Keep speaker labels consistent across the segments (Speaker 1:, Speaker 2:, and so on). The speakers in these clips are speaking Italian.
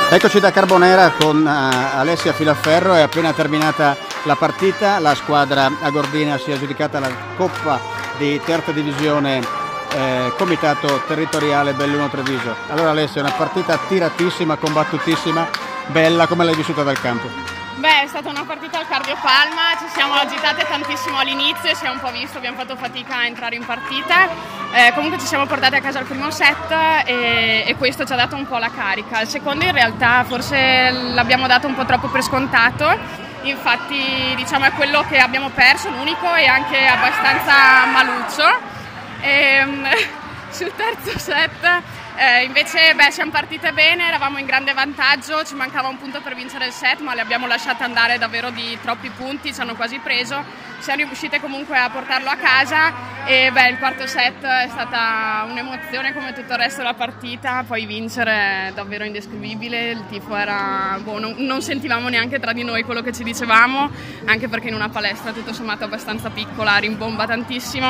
Speaker 1: Eccoci da Carbonera con Alessia Filaferro. È appena terminata la partita, la squadra agordina si è aggiudicata la Coppa di terza divisione Comitato Territoriale Belluno Treviso. Allora Alessia, una partita tiratissima, combattutissima, bella, come l'hai vissuta dal campo?
Speaker 2: Beh, è stata una partita al cardiopalma, ci siamo agitate tantissimo all'inizio, si è un po' visto, abbiamo fatto fatica a entrare in partita, comunque ci siamo portati a casa il primo set e questo ci ha dato un po' la carica. Il secondo in realtà forse l'abbiamo dato un po' troppo per scontato, infatti diciamo è quello che abbiamo perso, l'unico e anche abbastanza maluccio. Sul terzo set invece siamo partite bene, eravamo in grande vantaggio, ci mancava un punto per vincere il set, ma le abbiamo lasciate andare davvero di troppi punti, ci hanno quasi preso, siamo riuscite comunque a portarlo a casa e il quarto set è stata un'emozione come tutto il resto della partita, poi vincere è davvero indescrivibile, il tifo era non sentivamo neanche tra di noi quello che ci dicevamo, anche perché in una palestra tutto sommato abbastanza piccola rimbomba tantissimo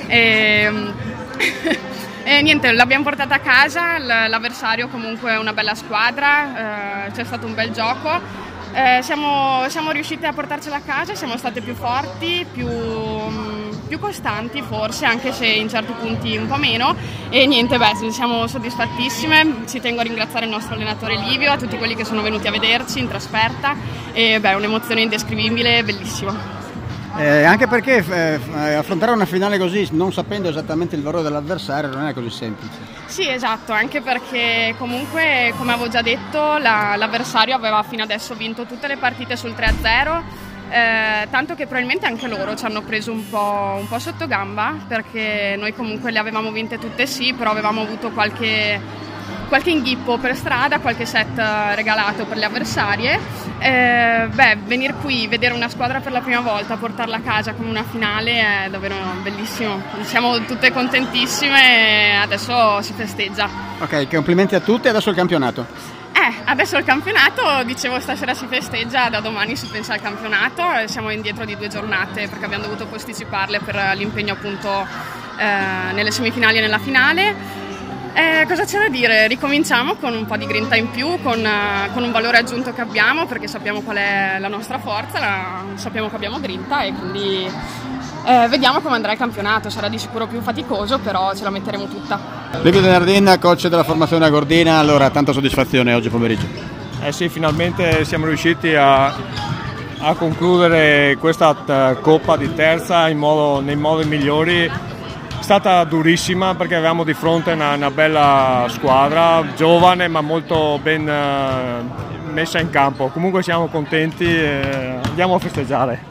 Speaker 2: e niente, l'abbiamo portata a casa, l'avversario comunque è una bella squadra, c'è stato un bel gioco, siamo riuscite a portarcela a casa, siamo state più forti, più costanti forse, anche se in certi punti un po' meno e niente, siamo soddisfattissime, ci tengo a ringraziare il nostro allenatore Livio, a tutti quelli che sono venuti a vederci in trasferta e un'emozione indescrivibile, bellissima.
Speaker 1: Anche perché affrontare una finale così, non sapendo esattamente il valore dell'avversario, non è così semplice.
Speaker 2: Sì, esatto, anche perché comunque, come avevo già detto, l'avversario aveva fino adesso vinto tutte le partite sul 3-0, tanto che probabilmente anche loro ci hanno preso un po' sotto gamba, perché noi comunque le avevamo vinte tutte sì, però avevamo avuto qualche inghippo per strada, qualche set regalato per le avversarie. Venire qui, vedere una squadra per la prima volta, portarla a casa come una finale è davvero bellissimo. Siamo tutte contentissime e adesso si festeggia.
Speaker 1: Ok, complimenti a tutti, adesso il campionato.
Speaker 2: Adesso il campionato, dicevo stasera si festeggia, da domani si pensa al campionato, siamo indietro di 2 giornate perché abbiamo dovuto posticiparle per l'impegno appunto nelle semifinali e nella finale. Cosa c'è da dire? Ricominciamo con un po' di grinta in più, con un valore aggiunto che abbiamo, perché sappiamo qual è la nostra forza, sappiamo che abbiamo grinta e quindi vediamo come andrà il campionato. Sarà di sicuro più faticoso, però ce la metteremo tutta.
Speaker 1: Livio De Nardin, coach della formazione agordina, allora tanta soddisfazione oggi pomeriggio.
Speaker 3: Sì, finalmente siamo riusciti a concludere questa Coppa di terza nei modi migliori. È stata durissima perché avevamo di fronte una bella squadra, giovane ma molto ben messa in campo. Comunque siamo contenti e andiamo a festeggiare.